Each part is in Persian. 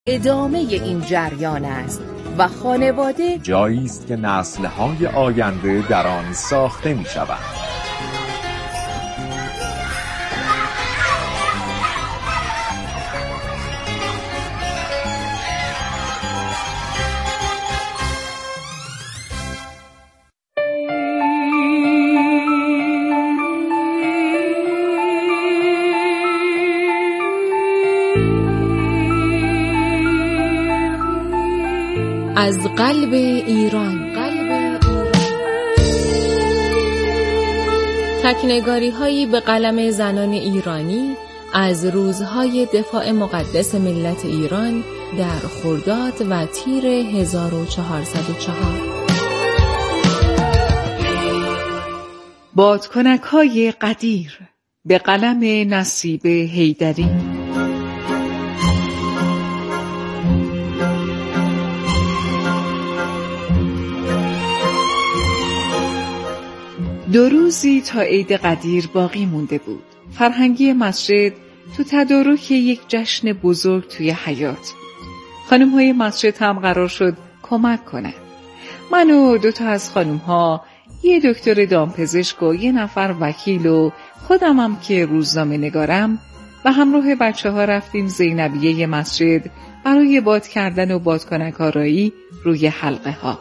ادامه این جریان است و خانواده جایی است که نسل‌های آینده در آن ساخته می‌شوند. از قلب ایران، تکنگاری‌هایی به قلم زنان ایرانی از روزهای دفاع مقدس ملت ایران در خرداد و تیر 1404. بادکنک‌های قدیر به قلم نصیب حیدری. دو روزی تا عید قدیر باقی مونده بود. فرهنگی مسجد تو تدارک یک جشن بزرگ توی حیاط بود. خانم‌های مسجد هم قرار شد کمک کنن. من و 2 از خانم‌ها، یه دکتر دامپزشک و 1 نفر وکیل و خودم هم که روزنامه نگارم و همراه بچه‌ها رفتیم زینبیه مسجد برای باد کردن و بادکنک آرایی روی حلقه ها.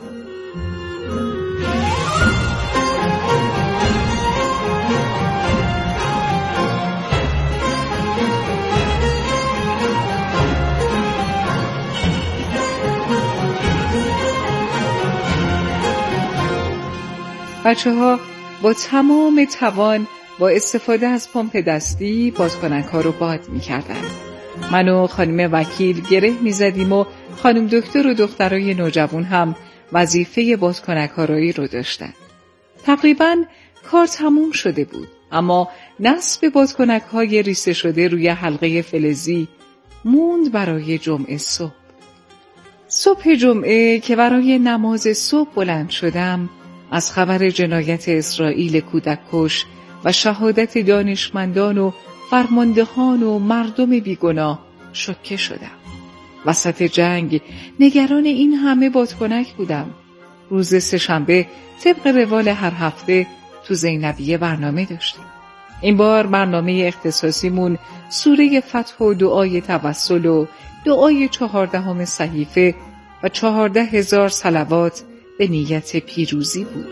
بچه‌ها با تمام توان با استفاده از پمپ دستی بادکنک‌ها رو باد می‌کردن. من و خانم وکیل گره می‌زدیم و خانم دکتر و دخترای نوجوان هم وظیفه بادکنک‌آرایی رو داشتن. تقریباً کار تموم شده بود، اما نصب بادکنک‌های ریسته شده روی حلقه فلزی موند برای جمعه صبح. صبح جمعه که برای نماز صبح بلند شدم، از خبر جنایت اسرائیل کودک‌کش و شهادت دانشمندان و فرماندهان و مردم بیگناه شوکه شدم. وسط جنگ نگران این همه بادکنک بودم. روز سه‌شنبه طبق روال هر هفته تو زینبیه برنامه داشتیم. این بار برنامه اختصاصیمون سوره فتح و دعای توسل و دعای 14 صحیفه و 14,000 صلوات به نیت پیروزی بود.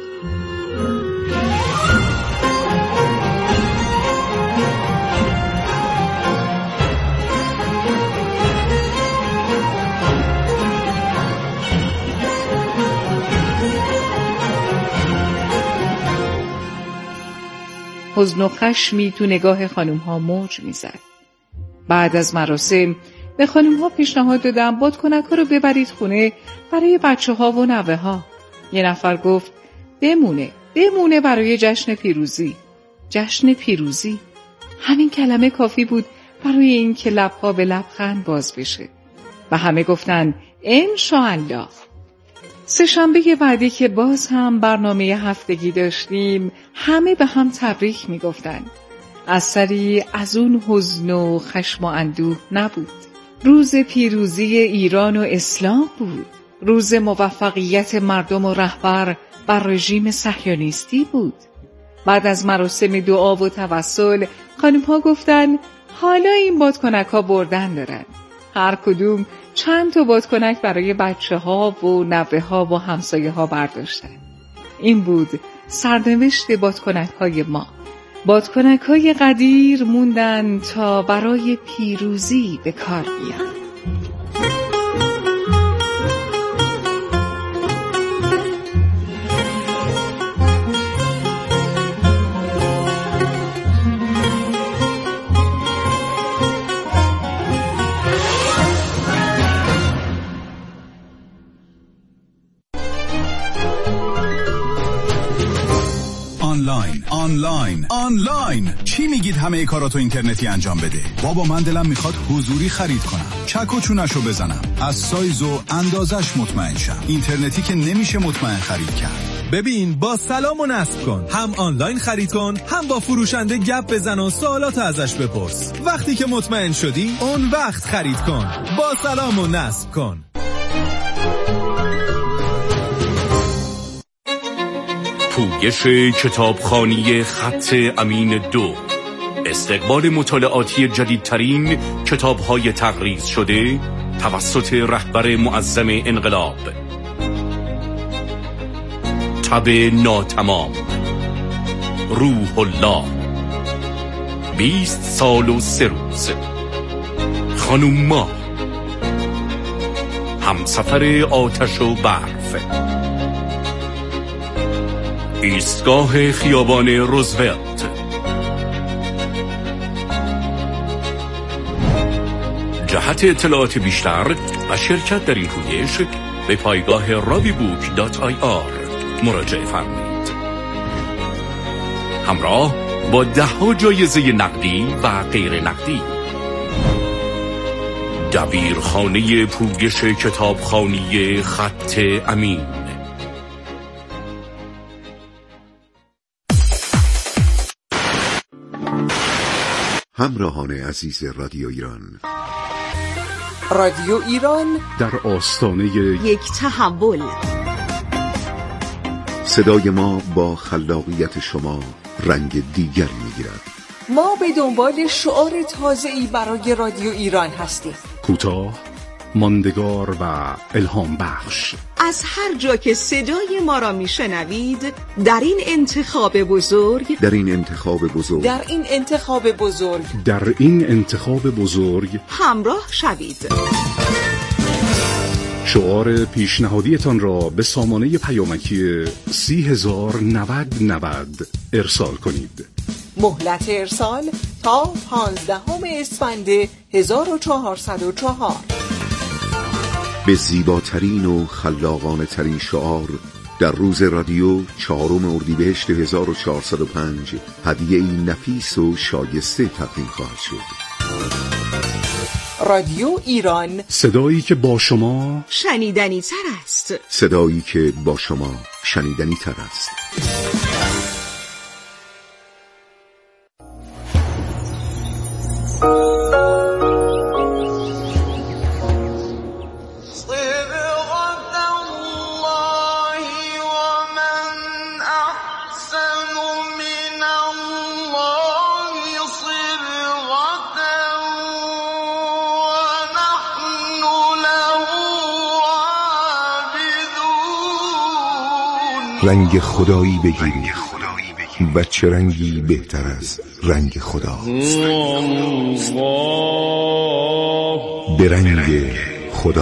حزن و خشمی تو نگاه خانم‌ها موج می‌زد. بعد از مراسم به خانم‌ها پیشنهاد دادم بادکنک‌ها رو ببرید خونه برای بچه‌ها و نوه‌ها. 1 نفر گفت بمونه برای جشن پیروزی. جشن پیروزی؟ همین کلمه کافی بود برای این که لب‌ها به لبخند باز بشه. و همه گفتن انشاءالله. سه‌شنبه بعدی که باز هم برنامه هفتگی داشتیم، همه به هم تبریک میگفتن. اثری از اون حزن و خشم و اندوه نبود. روز پیروزی ایران و اسلام بود. روز موفقیت مردم و رهبر بر رژیم صهیونیستی بود. بعد از مراسم دعا و توسل، خانم‌ها گفتن حالا این بادکنک‌ها بردن دارن. هر کدوم چند تا بادکنک برای بچه‌ها و نوه‌ها و همسایه‌ها برداشتن. این بود سرنوشت بادکنک‌های ما. بادکنک‌های قدیر موندن تا برای پیروزی به کار بیان. آنلاین چی میگید همه کاراتو اینترنتی انجام بده؟ بابا من دلم میخواد حضوری خرید کنم، چک و چونشو بزنم، از سایز و اندازش مطمئن شم. اینترنتی که نمیشه مطمئن خرید کرد. ببین با سلام و نصب کن، هم آنلاین خرید کن، هم با فروشنده گپ بزن و سوالات ازش بپرس. وقتی که مطمئن شدی اون وقت خرید کن. با سلام و نصب کن. پویش کتابخوانی خط امین 2، استقبال مطالعاتی جدیدترین کتاب‌های تقریض شده توسط رهبر معظم انقلاب. تب ناتمام، روح الله، 20 سال و 3 روز، خانوم ما، همسفر آتش و برف، ایستگاه خیابان روزولت، جهت اطلاعات بیشتر و شرکت در این پویش به پایگاه ravibook.ir مراجعه فرمایید. همراه با 10 جایزه نقدی و غیر نقدی. دبیرخانه پویش کتابخوانی خط امین. همراهان عزیز رادیو ایران، رادیو ایران در آستانه یک تحول. صدای ما با خلاقیت شما رنگ دیگر می‌گیرد. ما به دنبال شعار تازه‌ای برای رادیو ایران هستیم. کوتاه، ماندگار و الهام بخش. از هر جا که صدای ما را میشنوید، در این انتخاب بزرگ همراه شوید. شعار پیشنهادیتان را به سامانه پیامکی 30,090 ارسال کنید. مهلت ارسال تا 15 اسفند 1404. به زیباترین و خلاقانه ترین شعار در روز رادیو 4 اردیبهشت 1405 هدیه‌ای نفیس و شایسته تقدیم خواهد شد. رادیو ایران، صدایی که با شما شنیدنی تر است. رنگ خدایی بگیرید و چه رنگی بهتر از رنگ خدا. به رنگ خدا.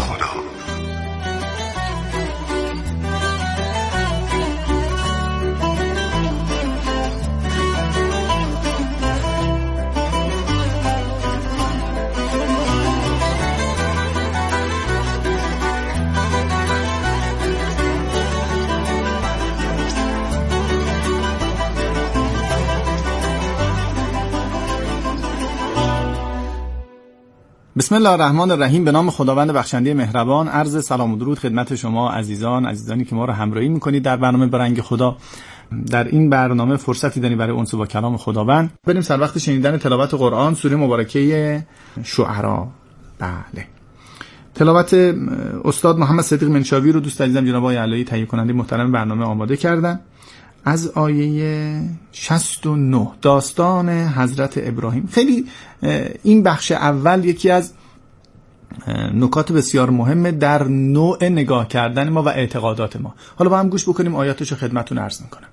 بسم الله الرحمن الرحیم. به نام خداوند بخشنده مهربان. عرض سلام و درود خدمت شما عزیزانی که ما رو همراهی میکنید در برنامه به رنگ خدا. در این برنامه فرصتی داریم برای انس با کلام خداوند. بریم سر وقت شنیدن تلاوت قرآن، سوره مبارکه شعرا. بله، تلاوت استاد محمد صدیق منشاوی رو دوست عزیزم جناب آقای علایی تهیه کننده محترم برنامه آماده کردن. از آیه 69 داستان حضرت ابراهیم. خیلی این بخش اول یکی از نکات بسیار مهمه در نوع نگاه کردن ما و اعتقادات ما. حالا با هم گوش بکنیم آیاتش رو خدمتتون عرض میکنم.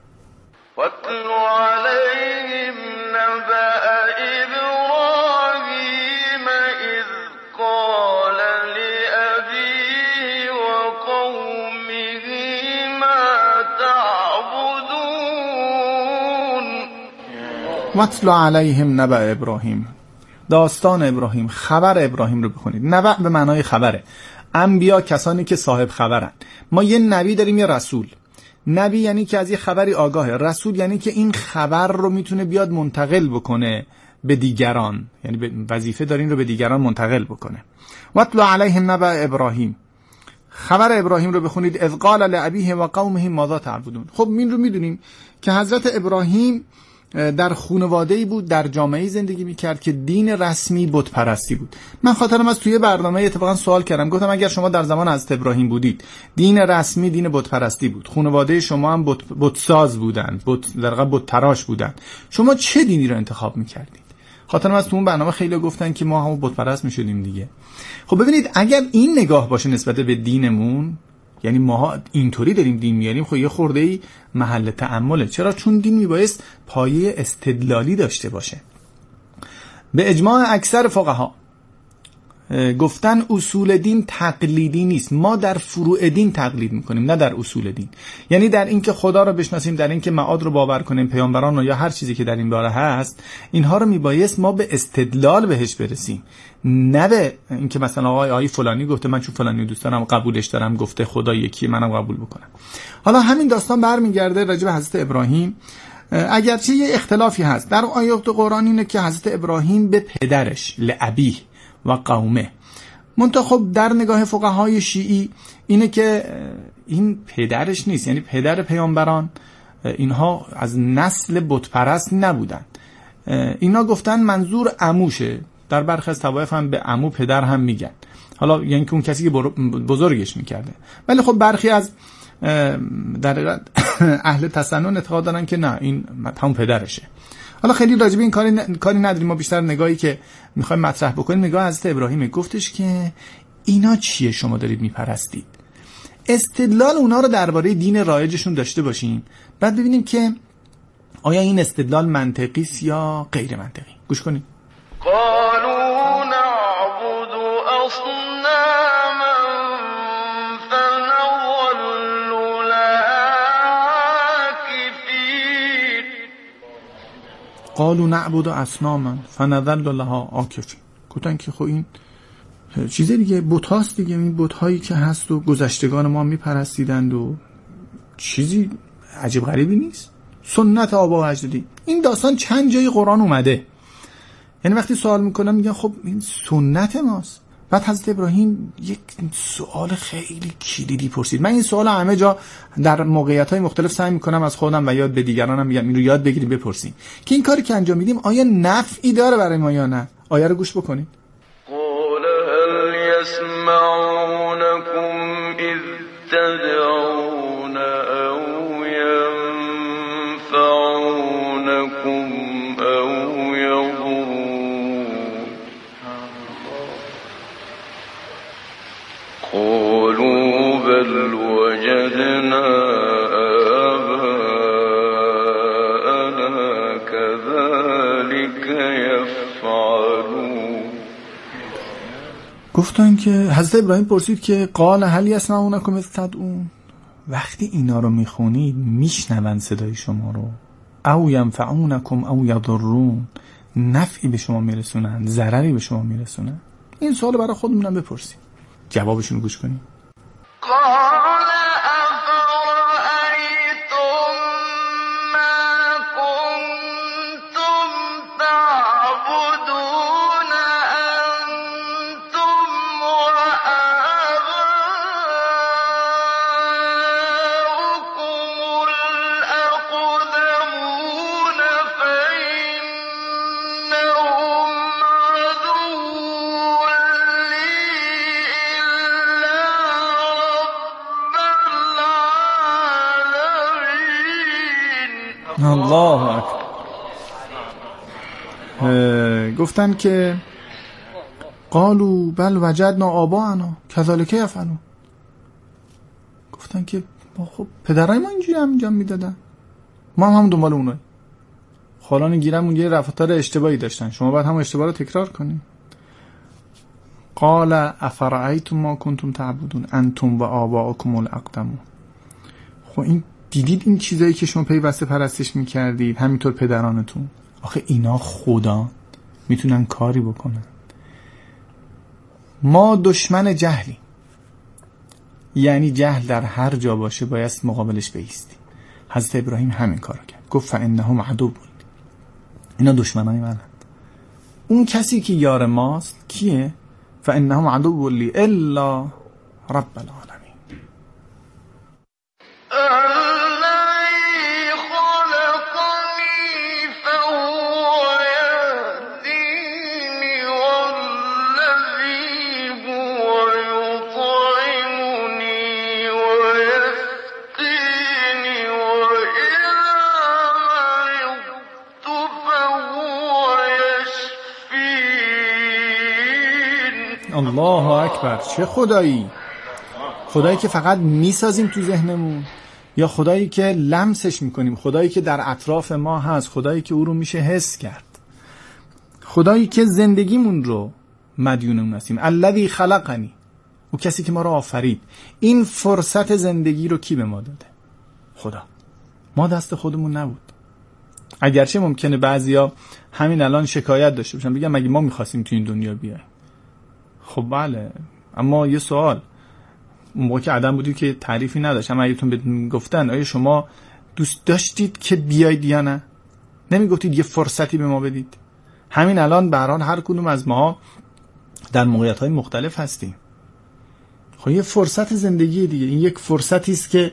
واتل علیهم نبأ ابراهیم. داستان ابراهیم، خبر ابراهیم رو بخونید. نبأ به معنای خبره. انبیا کسانی که صاحب خبرن. ما یه نبی داریم، یه رسول. نبی یعنی که از یه خبری آگاهه. رسول یعنی که این خبر رو میتونه بیاد منتقل بکنه به دیگران، یعنی وظیفه داره این رو به دیگران منتقل بکنه. واتل علیهم نبأ ابراهیم. خبر ابراهیم رو بخونید. اذ قال لابیه و قومه ماذا تعبدون. خب این رو میدونیم که حضرت ابراهیم در خانواده‌ای بود، در جامعه‌ای زندگی می‌کرد که دین رسمی بت پرستی بود. من خاطرم از توی برنامه اتفاقا سوال کردم، گفتم اگر شما در زمان حضرت ابراهیم بودید، دین رسمی دین بت پرستی بود، خانواده شما هم بت ساز بودن، در واقع بت تراش بودن، شما چه دینی رو انتخاب می‌کردید؟ خاطرم از تو اون برنامه خیلی گفتن که ما هم بت پرست می‌شدیم دیگه. خب ببینید اگر این نگاه باشه نسبت به دینمون، یعنی ما اینطوری داریم دین میاریم، خب یه خورده‌ای محل تأمله. چرا؟ چون دین میبایست پایه استدلالی داشته باشه. به اجماع اکثر فقها گفتن اصول دین تقلیدی نیست، ما در فروع دین تقلید میکنیم نه در اصول دین. یعنی در اینکه خدا رو بشناسیم، در اینکه معاد رو باور کنیم، پیامبران رو یا هر چیزی که در این باره هست، اینها رو میبایست ما به استدلال بهش برسیم، نه به اینکه مثلا آقای فلانی گفته من چون فلانی دوست دارم قبولش دارم، گفته خدا یکی منم قبول بکنم. حالا همین داستان برمیگرده راجع به حضرت ابراهیم. اگرچه یه اختلافی هست در آیات قرآن اینه که حضرت ابراهیم به پدرش لابیه و قومه، منتها خب در نگاه فقهای شیعی اینه که این پدرش نیست، یعنی پدر پیامبران اینها از نسل بت پرست نبودن. اینا گفتن منظور عموشه، در برخی از طوایف هم به عمو پدر هم میگن، حالا یعنی که اون کسی که بزرگش میکرده. ولی خب برخی از در اهل تسنن اعتقاد دارن که نه این همون پدرشه. حالا خیلی راجع به این کاری نداریم، ما بیشتر نگاهی که میخوایم مطرح بکنیم نگاه حضرت ابراهیم. گفتش که اینا چیه شما دارید میپرستید؟ استدلال اونا رو درباره دین رایجشون داشته باشیم، بعد ببینیم که آیا این استدلال منطقی است یا غیر منطقی. گوش کنید. قالوا نعبد اصناما فنظل لها عاكفين. قالوا نعبد اصناما فنظل لها عاكفين. گفتن که خب این چیز دیگه، بت‌هاست دیگه، این بت‌هایی که هست و گذشتگان ما میپرستیدند و چیزی عجیب غریبی نیست، سنت آبا و اجدادی. این داستان چند جای قرآن اومده، یعنی وقتی سوال میکنم میگن خب این سنت ماست. بعد حضرت ابراهیم یک سوال خیلی کلیدی پرسید. من این سوال همه جا در موقعیت‌های مختلف سعی میکنم از خودم و یاد به دیگرانم میگم این رو یاد بگیریم بپرسیم که این کاری که انجام میدیم آیا نفعی داره برای ما یا نه. آیه رو گوش بکنید. قال هل يسمعونكم اذ تدعون او ينفعونكم او يضرون قالوا بل وجدنا آباءنا كذلك يفعلون. گفتن که حضرت ابراهیم پرسید که قال هل یسمعونکم اذ تدعون، وقتی اینا رو میخونید میشنون صدای شما رو، او ینفعونکم او یضرون، نفعی به شما میرسونن ضرری به شما میرسونن؟ این سوال برای خودمونم بپرسید، جوابشون گوش کنید. قال أفرأيتم ما كنتم تعبدون أنتم وآباؤكم الأقدمون فإنهم عدو لي إلا الله اکبر. گفتن که قالوا بل وجدنا آباءنا كذلك يفعلون. گفتن که خب پدرای ما اینجوری هم انجام میدادن، ما هم دنبال اونایی. خالان گیرمون یه رفتار اشتباهی داشتن، شما باید هم اشتباه رو تکرار کنید. قال افرأیتم ما کنتم تعبدون انتم و آباؤکم الاقدمون. خب این دیدید این چیزایی که شما پیوسته پرستش میکردید، همینطور پدرانتون، آخه اینا خدا میتونن کاری بکنن؟ ما دشمن جهلی، یعنی جهل در هر جا باشه باید مقابلش بایستیم. حضرت ابراهیم همین کارو کرد، گفت فانهم عدو بود، اینا دشمنای منن. اون کسی که یار ماست کیه؟ فانهم عدو لی الا رب العالمین. الذي خلقني فهو يهديني والذي هو يطعمني ويسقيني وإذا مرضت فهو يشفين. الله اکبر. چه خدایی؟ خدایی که فقط میسازیم تو ذهنمون، یا خدایی که لمسش میکنیم، خدایی که در اطراف ما هست، خدایی که او رو میشه حس کرد، خدایی که زندگیمون رو مدیون اون هستیم. الذی خلقنی، او کسی که ما رو آفرید. این فرصت زندگی رو کی به ما داده؟ خدا. ما دست خودمون نبود. اگرچه ممکنه بعضیا همین الان شکایت داشته باشن، بگن مگه ما میخواستیم تو این دنیا بیایم؟ خب بله، اما یه سوال، اون موقع که عدم بودید که تعریفی نداشت، اما اگهتون بهتون گفتن آیا شما دوست داشتید که بیاید یا نه؟ نمیگفتید یه فرصتی به ما بدید؟ همین الان به هر حال هر کدوم از ما در موقعیت‌های مختلف هستیم. خب یه فرصت زندگی دیگه، این یک فرصتی است که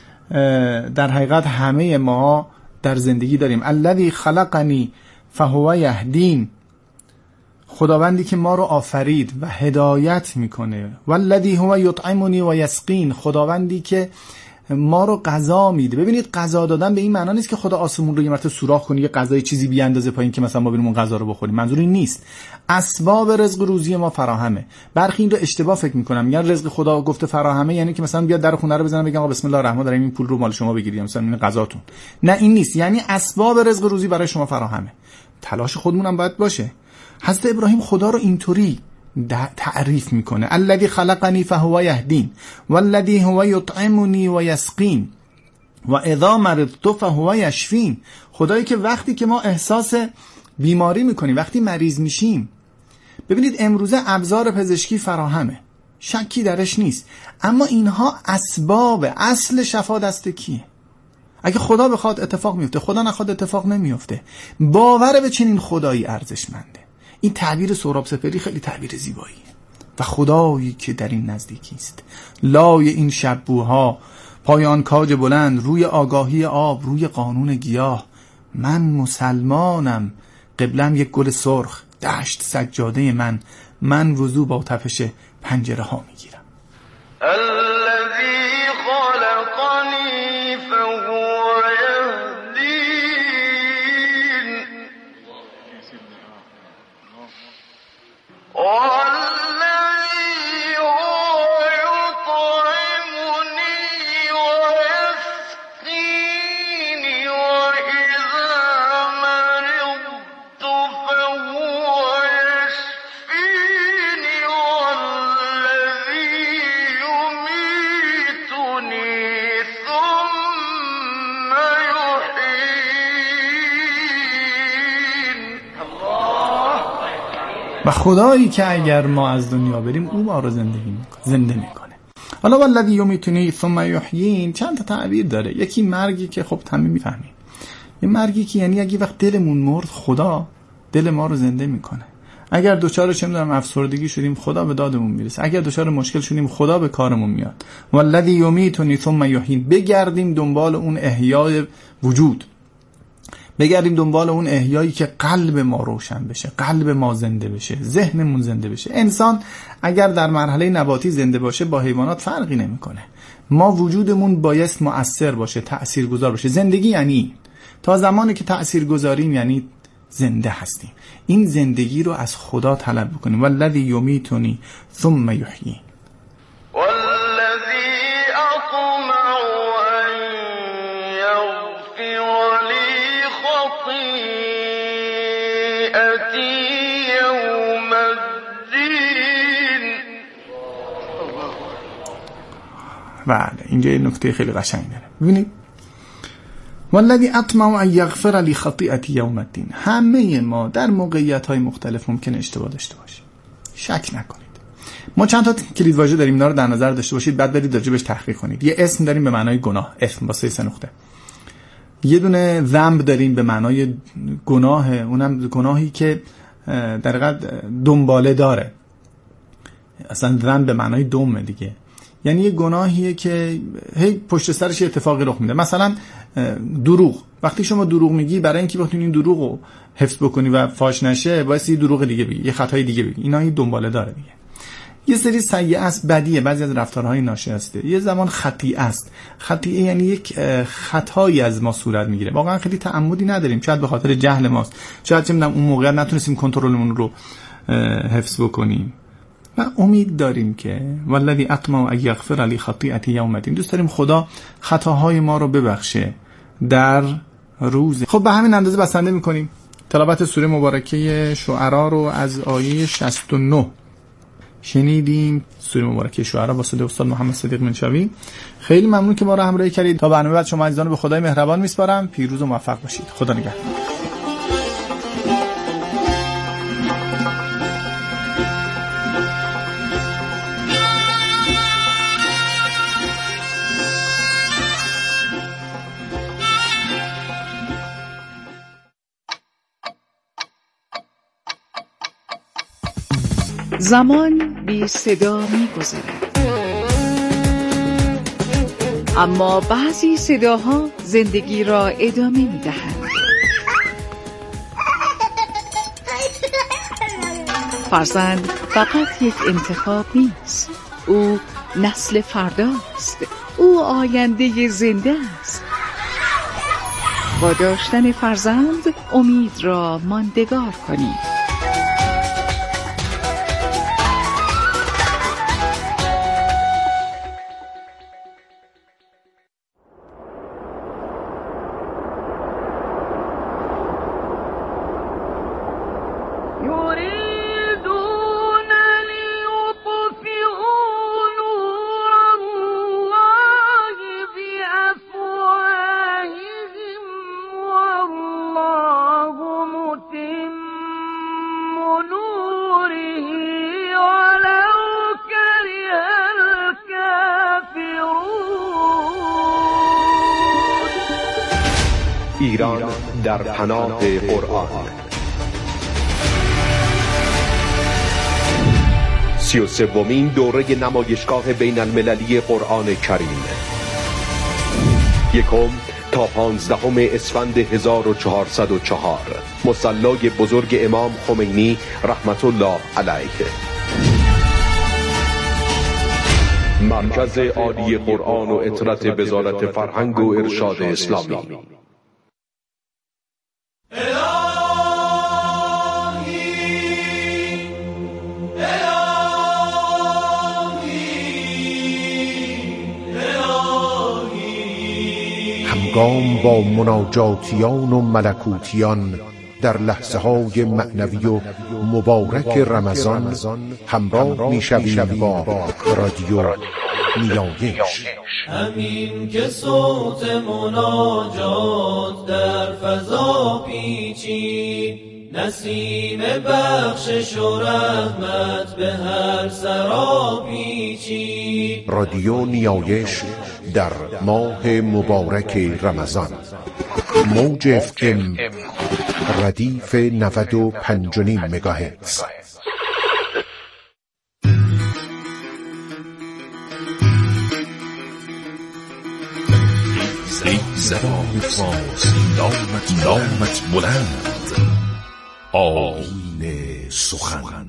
در حقیقت همه ما در زندگی داریم. الذی خلقنی فهو یهدین، خداوندی که ما رو آفرید و هدایت میکنه. والذی هو یطعمنی و یسقین، خداوندی که ما رو غذا میده. ببینید غذا دادن به این معنا نیست که خدا آسمون رو یه مرتبه سوراخ کنه یه غذای چیزی بیاندازه پایین که مثلا ما بریم اون غذا رو بخوریم. منظور این نیست. اسباب رزق روزی ما فراهمه. برخی این رو اشتباه فکر میکنن، میگن رزق خدا گفته فراهمه یعنی که مثلا بیاد در خونه رو بزنن بگن بسم الله الرحمن الرحیم این پول رو مال شما بگیرید مثلا این غذاتون. نه این نیست. یعنی اسباب رزق روزی برای شما فراهمه. تلاش خودمون هم باید باشه. حضرت ابراهیم خدا رو اینطوری تعریف میکنه: الذی خلقنی فهو یهدین والذی هو یطعمنی و یسقین و اذا مرضت فهو یشفین. خدایی که وقتی که ما احساس بیماری میکنیم، وقتی مریض میشیم، ببینید امروزه ابزار پزشکی فراهمه، شکی درش نیست، اما اینها اسباب، اصل شفا دست کیه؟ اگه خدا بخواد اتفاق میفته، خدا نخواد اتفاق نمیفته. باور به چنین خدایی ارزشمنده. این تعبیر سهراب سپهری خیلی تعبیر زیباییه. و خدایی که در این نزدیکی است، لای این شبوها، پایان کاج بلند، روی آگاهی آب، روی قانون گیاه. من مسلمانم، قبلم یک گل سرخ، دشت سجاده من وضو با تپش پنجره ها میگیرم. الذی خلقنی فهو یهدین والذی هو یطعمنی و یسقینی و اذا مرضت فهو یشفینی والذی یمیتنی ثم یحیین. و خدایی که اگر ما از دنیا بریم او ما رو زنده میکنه. حالا والذی یمیتنی ثم یحیین چند تا تعبیر داره. یکی مرگی که خب همه میفهمیم، یه مرگی که یعنی اگه وقت دلمون مرد خدا دل ما رو زنده میکنه. اگر دوچار چه میدونم افسردگی شدیم خدا به دادمون میرسه. اگر دوچار مشکل شدیم خدا به کارمون میاد. والذی یمیتنی ثم یحیین. بگردیم دنبال اون احیای وجود، بگردیم دنبال اون احیایی که قلب ما روشن بشه، قلب ما زنده بشه، ذهنمون زنده بشه. انسان اگر در مرحله نباتی زنده باشه با حیوانات فرقی نمیکنه. ما وجودمون بایست مؤثر باشه، تأثیرگذار باشه. زندگی یعنی تا زمانی که تأثیرگذاریم یعنی زنده هستیم. این زندگی رو از خدا طلب بکنیم. والذی یمیتنی ثم یحیین. بله اینجا یه نکته خیلی قشنگ داره. ببینید والذی اطمع ان یغفر لی خطیئتی یوم الدین. همه ما در موقعیت‌های مختلف ممکنه اشتباه داشته باشیم، شک نکنید. ما چند تا کلید واژه داریم، اینا رو در نظر داشته باشید، بعد برید راجع بهش تحقیق کنید. یه اسم داریم به معنای گناه، اسم با 3 نقطه. یه دونه ذنب داریم به معنای گناه، اونم گناهی که در حقیقت دنباله داره، اصلا ذنب به معنای دم دیگه. یعنی یه گناهیه که هی پشت سرش اتفاقی رخ میده. مثلا دروغ، وقتی شما دروغ میگی برای اینکه بتونی این دروغ رو حفظ بکنی و فاش نشه باید یه دروغ دیگه بگی، یه خطای دیگه بگی، اینا این دنباله داره دیگه. یه سری سیئه است، بدیه، بعضی از رفتارهای ناشایسته. یه زمان خطیئه است. خطیئه یعنی یک خطایی از ما صورت میگیره، واقعا خیلی تعمدی نداریم، شاید به خاطر جهل ماست، شاید چه میدونم اون موقع نتونستیم کنترلمون رو حفظ بکنیم و امید داریم که والذی اطمع ان یغفر لی خطیئتی یوم الدین، دوست داریم خدا خطاهای ما رو ببخشه در روز. خب به همین اندازه بسنده میکنیم تلاوت سوره مبارکه شعرا رو از آیه 69 شنیدیم. سوره مبارکه شعرا با صدای استاد محمد صدیق منشوی. خیلی ممنون که ما رو همراهی کردید. تا برنامه بعد شما عزیزان به خدای مهربان میسپارم. پیروز و موفق باشید. خدا نگهدار. زمان بی صدا می گذرد، اما بعضی صداها زندگی را ادامه می دهند. فرزند فقط یک انتخاب نیست، او نسل فرداست، او آینده زنده است. با داشتن فرزند امید را ماندگار کنید. ایران در پناه قرآن. 33مین دوره نمایشگاه بین المللی قرآن کریم، 1 تا 15 اسفند 1404، مصلی بزرگ امام خمینی رحمت الله علیه. مرکز عالی قرآن و عطرت وزارت فرهنگ و ارشاد اسلامی. همگام با مناجاتیان و ملکوتیان در لحظه های معنوی و مبارک رمضان همراه می شویم با رادیو نیایش. همین که صوت مناجات در فضا پیچید، نسیم بخشش و رحمت به هر سرا پیچید. رادیو نیایش در ماه مبارک رمضان، موج FM ردیف 95.5 مگاهرتز. زبان فارسی نامت بلند، آیین سخن.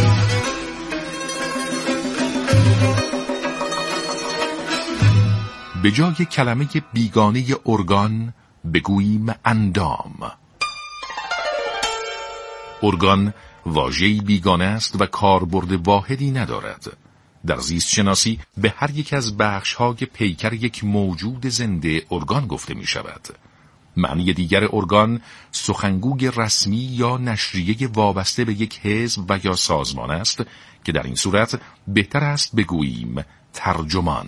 به جای کلمه بیگانه ارگان بگوییم اندام. ارگان واژه‌ای بیگانه است و کاربرد واحدی ندارد. در زیست شناسی به هر یک از بخش‌های پیکر یک موجود زنده ارگان گفته می شود. معنی دیگر ارگان سخنگوی رسمی یا نشریه وابسته به یک حزب و یا سازمان است که در این صورت بهتر است بگوییم ترجمان.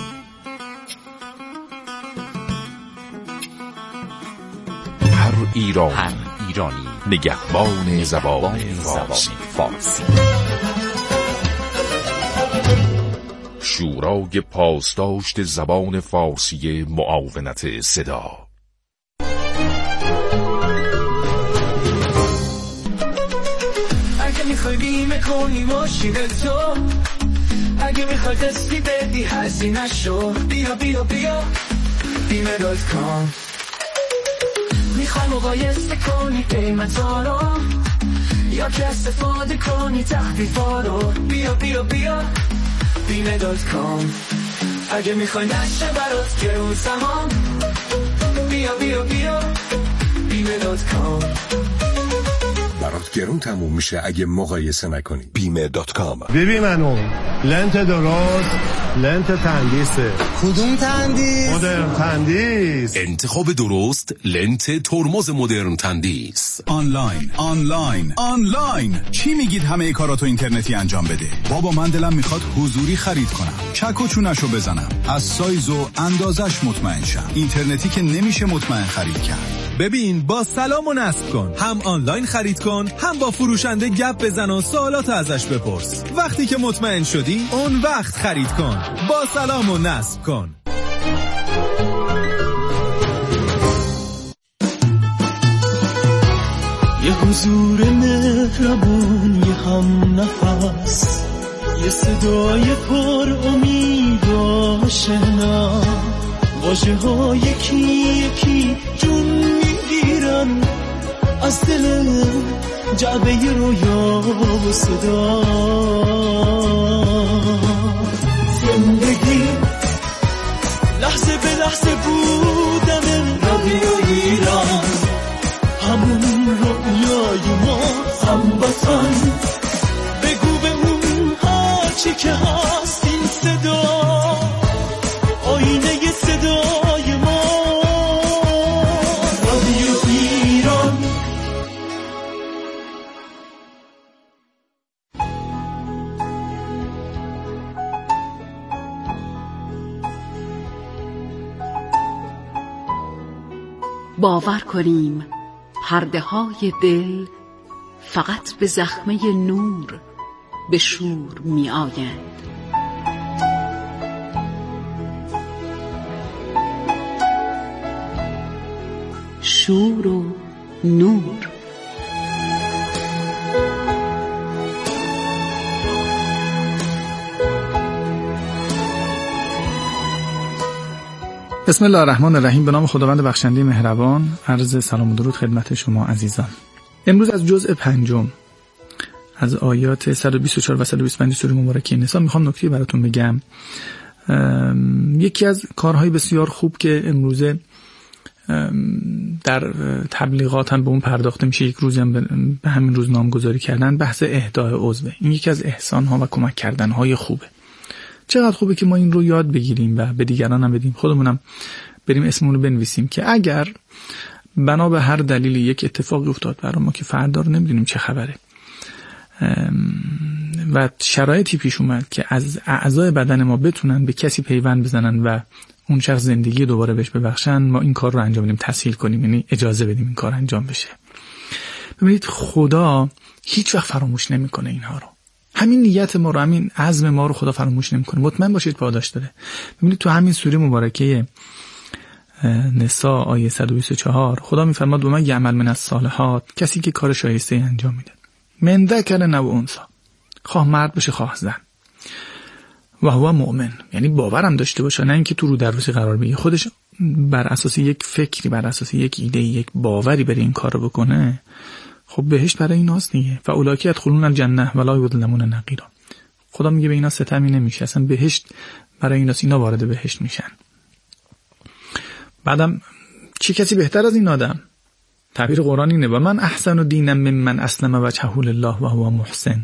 هر ایرانی نگهبان زبان فارسی. شورای پاسداشت زبان فارسی معاونت صدا. اگه میخوای بیمه کنی ماشین تو، اگه میخوای تستی بدی هزینه شو بیا بیا بیا بیمه.com میخوای مقایسه کنی قیمتا رو یا که استفاده کنی تخفیفا رو بیا بیا بیا بیمه.com اگه میخوای نشه برات گرون سهام بیا بیا بیا بیمه.com برات گرون تموم میشه اگه مقایسه نکنی. بیمه.com. ببین منو لنت درست لنت تندیسه. کدوم تندیس؟ مدرن تندیس. انتخاب درست لنت ترمز مدرن تندیس. آنلاین چی میگید همه کاراتو اینترنتی انجام بده؟ بابا من دلم میخواد حضوری خرید کنم، چک و چونشو بزنم، از سایز و اندازش مطمئن شم. اینترنتی که نمیشه مطمئن خرید کرد. ببین با سلام و نصب کن، هم آنلاین خرید کن، هم با فروشنده گپ بزن و سوالات ازش بپرس. وقتی که مطمئن شدی اون وقت خرید کن. با سلام و نصب کن. یه حضور مهربون، یه هم نفس، یه صدای پر امید و آشنا، واژه ها یکی یکی جون میگیرن از دل جعبه رویا و صدا. زندگی لحظه به لحظه بودن رادیو ایران، همون رویای ما، هموطن. بگو به اون هرچی که هست این صدا، آینه ی صدای ما، رادیو ایران. باور کنیم پرده های دل فقط به زخمه نور به شور می آیند. شور و نور. بسم الله الرحمن الرحیم. به نام خداوند بخشنده مهربان. عرض سلام و درود خدمت شما عزیزان. امروز از جزء 5 از آیات 124 و 125 سوره مبارکه نساء میخوام نکته براتون بگم. یکی از کارهای بسیار خوب که امروزه در تبلیغات هم به اون پرداخته میشه، یک روزی هم به همین روز نامگذاری کردن، بحث اهدای عضو. این یکی از احسان‌ها و کمک کردن‌های خوبه. چقدر خوبه که ما این رو یاد بگیریم و به دیگران هم بدیم، خودمونم بریم اسممون رو بنویسیم که اگر بنا به هر دلیلی یک اتفاقی افتاد برای ما که فردا رو نمیدونیم چه خبره و شرایطی پیش اومد که از اعضای بدن ما بتونن به کسی پیوند بزنن و اون شخص زندگی دوباره بهش ببخشن، ما این کار رو انجام بدیم، تسهیل کنیم، یعنی اجازه بدیم این کار انجام بشه. ببینید خدا هیچ وقت فراموش نمیکنه اینها رو. همین نیت ما رو، همین عزم ما رو خدا فراموش نمیکنه. مطمئن باشید پاداش داره. ببینید تو همین سوره مبارکه نساء آیه 124 خدا میفرماد و من یعمل من الصالحات، کسی که کار شایسته انجام میده، من ذکر و انثی، خواه مرد باشه خواه زن، و هو مؤمن، یعنی باورم داشته باشه، نه اینکه تو رو دروسی قرار بگیره، خودش بر اساس یک فکری، بر اساس یک ایده، یک باوری بره این کارو بکنه، خب بهشت برای ایناست دیگه. فاولئک یدخلون الجنه ولا یظلمون نقیرا. خدا میگه به اینا ستمی نمیشه، اصلا بهشت برای ایناست، اینا وارد بهشت میشن. بعدم چه کسی بهتر از این آدم؟ تعبیر قرآن اینه و من احسن دینا ممن اسلم وجهه لله و هو محسن.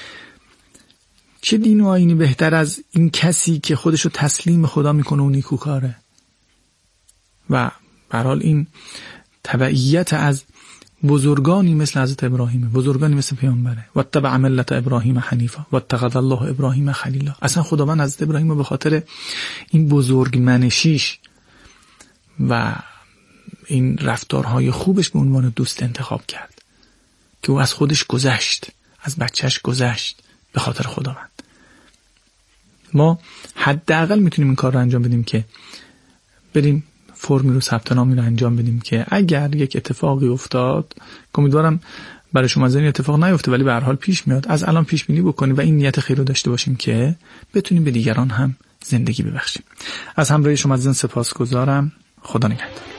چه دین و آیینی بهتر از این کسی که خودشو تسلیم خدا میکنه و نیکوکاره؟ و به هر حال این تبعیت از بزرگانی مثل حضرت ابراهیم، بزرگانی مثل پیامبره. و اتبع ملت ابراهیم حنیفا و اتخذ الله ابراهیم خلیلا. اصلا خداوند حضرت ابراهیم رو به خاطر این بزرگ منشیش و این رفتارهای خوبش به عنوان دوست انتخاب کرد که او از خودش گذشت، از بچهش گذشت به خاطر خداوند. ما حداقل میتونیم این کار رو انجام بدیم که بریم فرمی رو ثبت نامی رو انجام بدیم که اگر یک اتفاقی افتاد، امیدوارم برای شما این اتفاق نیفته، ولی به هر حال پیش میاد. از الان پیش بینی بکنیم و این نیت خیر رو داشته باشیم که بتونیم به دیگران هم زندگی ببخشیم. از همراهی شما عزیزان سپاسگزارم. خدا نگهدار.